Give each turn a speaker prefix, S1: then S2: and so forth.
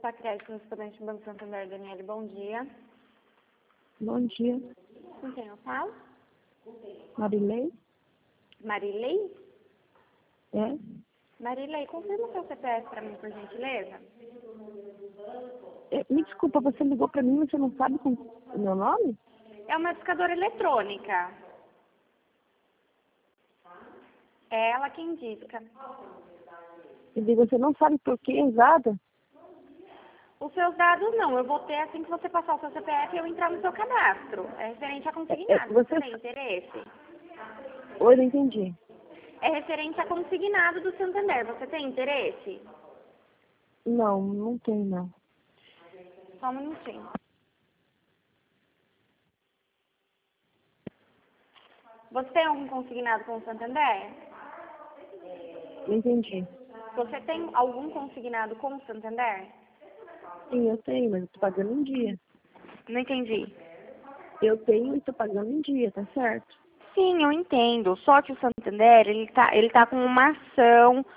S1: solicitar crédito no estudante do Banco Santander, Daniele. Bom dia.
S2: Bom dia.
S1: Com quem eu falo?
S2: Marilei?
S1: Marilei?
S2: É?
S1: Marilei, confirma o seu CPF para mim, por gentileza.
S2: Me desculpa, você ligou pra mim, você não sabe o meu nome?
S1: É uma discadora eletrônica. É ela quem disca.
S2: E você não sabe por que exata?
S1: Os seus dados não, eu vou ter assim que você passar o seu CPF e eu entrar no seu cadastro. É referente a consignado, você tem interesse?
S2: Oi, não entendi.
S1: É referente a consignado do Santander, você tem interesse?
S2: Não, não tem não.
S1: Só um minutinho. Você tem algum consignado com o Santander?
S2: Não entendi.
S1: Você tem algum consignado com o Santander?
S2: Sim, eu tenho, mas eu tô pagando em dia.
S1: Não entendi.
S2: Eu tenho e tô pagando em dia, tá certo?
S1: Sim, eu entendo. Só que o Santander, ele tá com uma ação